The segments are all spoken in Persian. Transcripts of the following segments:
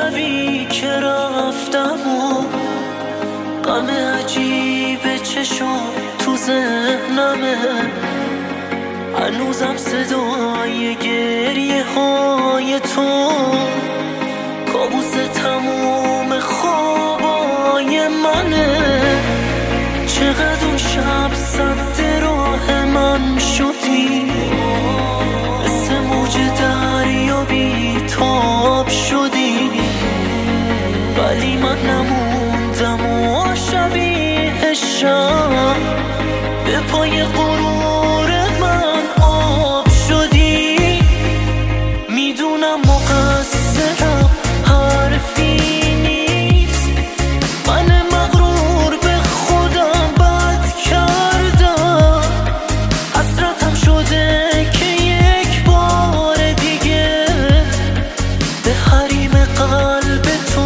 شبی که رفتم و غم عجیب چشم تو ذهنمه، هنوزم صدای گریه های تو کابوس تموم خوابای منه. چقدر اون شب سد راه من شدی، مثل موج دریا بیتاب شدی، ولی من نموندم و شبیه شب به پای غرور من آب شدی. میدونم مقصرم، حرفی نیست، من مغرور به خودم بد کردم. حسرتم شده که یک بار دیگه به حریم قلب تو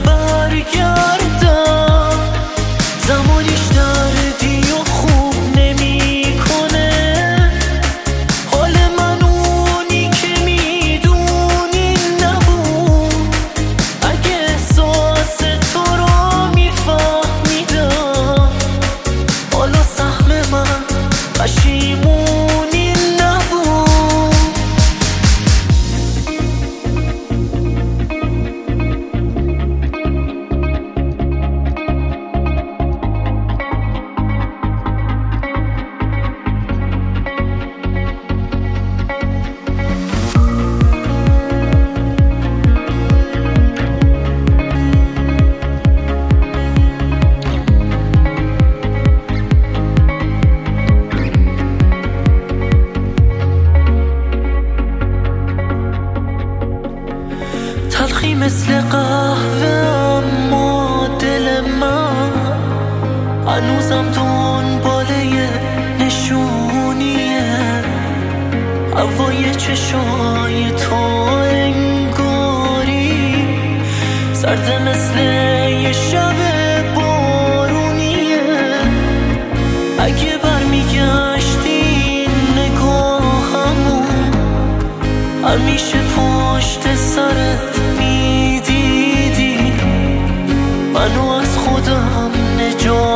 برگردم. زمانیش دردی و خوب نمیکنه، حال من اونی که میدونی نبود. اگه احساس تو رو میفهمیدم، حالا سهم من پشیمونی نبود. تلخی مثل قهوه اما دل من هنوزم دنباله نشونیه. هوای چشای تو انگاری سرد مثل یه شب بارونیه. اگه برمیگشتی نگاهمو همیشه پشت سرت میدیدی، منو از خودم نجات